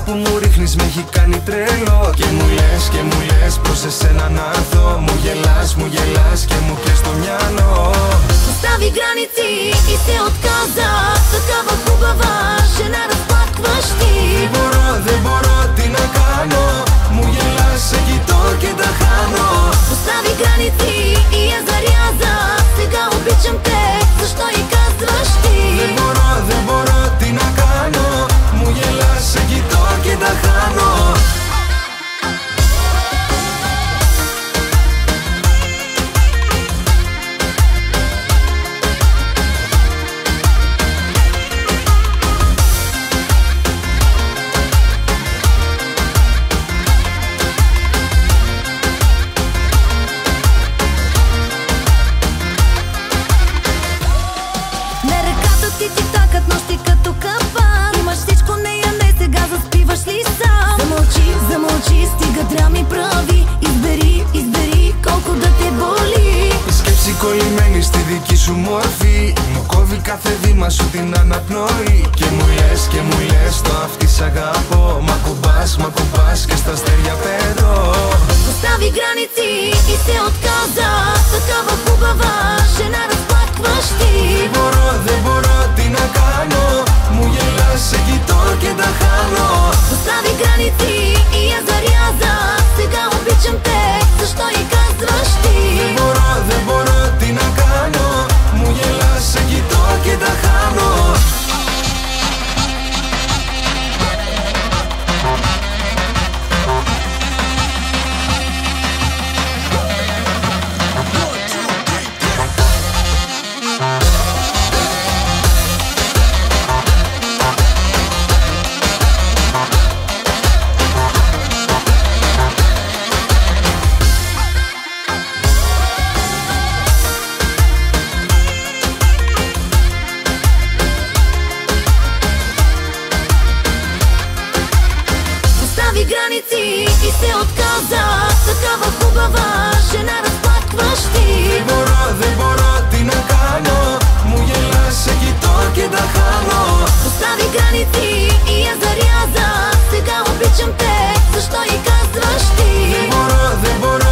που μου ρίχνεις με έχει κάνει τρέλο. Και μου λες προς εσένα να έρθω. Μου γελάς και μου πιες το μυαλό. Постави граници и се отказа. Такава хубава жена разплакваш ти. Δεν μπορώ, τι να κάνω. Μου γελάς, σε κοιτώ και τα χάνω. Постави граници и я заряза. Сега обичам те, защо и казваш ти. Δεν μπορώ, τι να κάνω. Μου γελάς, σε κοιτώ και τα χάνω. Нощи като капан. Имаш всичко, нея не, сега заспиваш ли сам? Замълчи, стига драми прави. Избери колко да те боли. Η σκέψη κολλημένη στη δική σου μόρφη μου κόβει κάθε βήμα σου την αναπνοή. Και μου λες το αυτή σ' αγαπώ. Μα κουμπάς και στα αστέρια πέτω. Постави граници и се отказа. Такава хубава жена разплакваш ти. Δεν μπορώ, τι να κάνω. Μου γελάς, σε κοιτώ και τα χάνω. Постави граници и я заряза. Сега обичам те, защо и казваш ти. Δεν μπορώ, τι να κάνω. Μου γελάς, σε κοιτώ και τα χάνω. Постави граници и се отказа. Такава хубава жена разплакваш ти. Δεν μπορώ, τι να κάνω. Μου γελάς, σε κοιτώ και τα χάνω. Постави граници и я заряза. Сега обичам те, защо и казваш ти. Δεν μπορώ,